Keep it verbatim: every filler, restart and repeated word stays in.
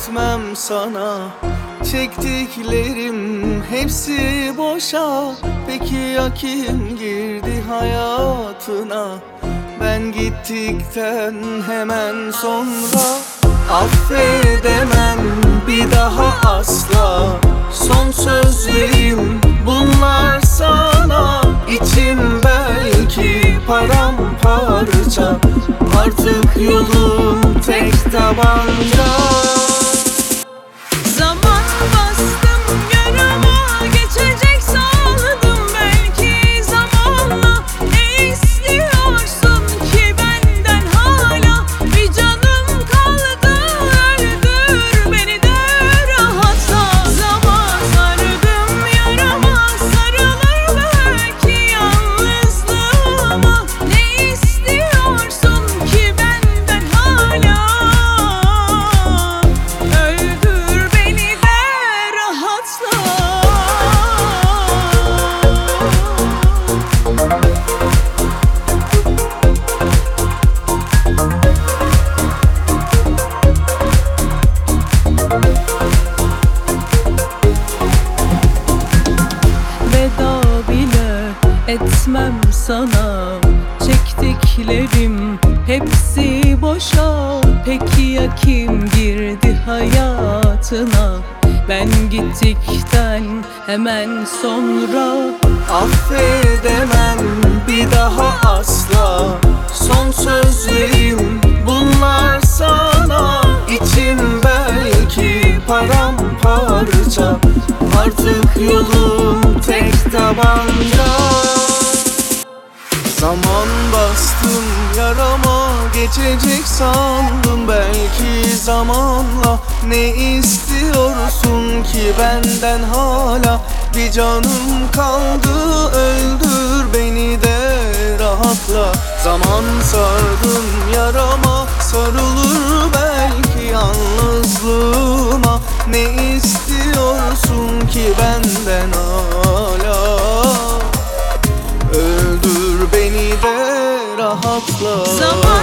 etmem sana. Çektiklerim hepsi boşa. Peki ya kim girdi hayatına? Ben gittikten hemen sonra. Affedemem bir daha asla. Son sözlerim bunlar sana. İçim belki paramparça. Artık yolum tek tabanca. Zaman bastım yarama, geçecek sandım belki zamanla. Ne istiyorsun ki benden hala? Bir canım kaldı, öldür beni de rahatla. Zaman sardım yarama, sarılır belki yalnızlığıma. Ne istiyorsun ki benden hala? Öldür beni de rahatla. Veda bile etmem sana. Çektiklerim hepsi boşa. Peki ya kim girdi hayatına? Ben gittikten hemen sonra. Affedemem bir daha asla. Son sözlerim bunlar sana. İçim belki paramparça. Artık yolum tek tabanca. Zaman bastım yarama, geçecek sandım belki zamanla. Ne istiyorsun ki benden hala? Bir canım kaldı, öldür beni de rahatla. Zaman sardım yarama, sarılır belki yalnızlığıma. Ne istiyorsun ki benden hala? Öldür beni de rahatla. Zaman